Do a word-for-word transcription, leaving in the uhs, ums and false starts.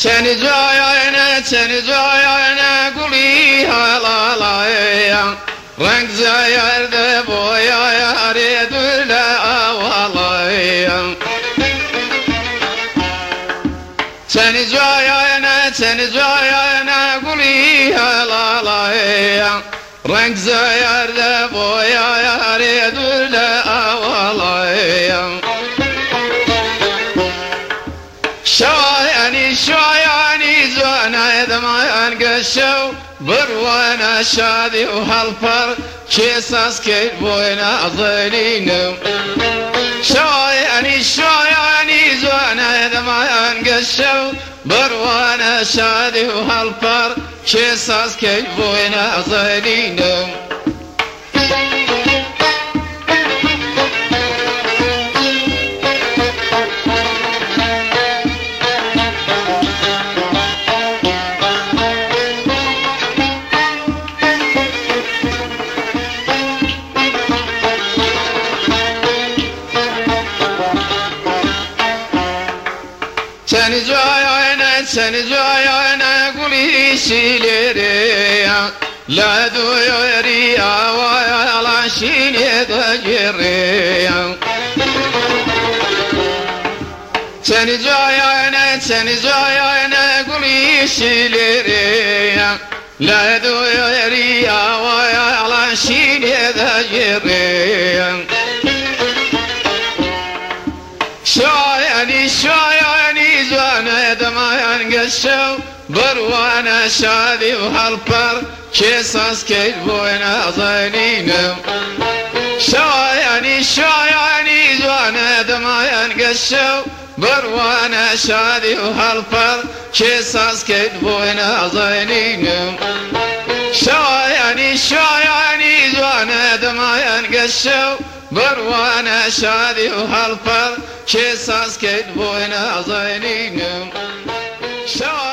چەنی جوایانە چەنی جوایانە گوڵی هەڵاڵایە ڕەنگ زایاردە بۆ یارێ دوور لە ئاواڵایە چەنی جوایانە چەنی جوایانە گوڵی هەڵاڵایە ڕەنگ زایاردە بۆ یارێ دوور لە ئاواڵایە شایانی شایانی جوانای دەمایان گەشە و بڕوانە شادی و هەڵپەر کێ ساز کرد بۆی نازەنینم شایانی شایانی جوانای دەمایان گەشە و بڕوانە شادی و هەڵپەر کێ ساز کرد بۆی نازەنینم چەنی جوایانە چەنی جوایانە گوڵیشی لێرەیە لە دوێری ئاوایەڵاشی لێ دەگێڕێیە چەنی جوایانە چەنی جوایانە گوڵیشی لێرەیە لە دوێری ئاوایەڵاشی لێ دەگێڕێیە شایانی شایانی جوانە دەمایان گەشە و بڕوانە شادی و هەڵپەر کێ ساز کرد بۆی نازەنینم شایانی شایانی جوانە دەمایان گەشە و بڕوانە شادی و هەڵپەر کێ ساز کرد بۆی نازەنینم شایانی شایانی جوانە دەمایان گەشە و بڕوانە شادی و هەڵپەر کێ ساز کرد بۆی نازەنینم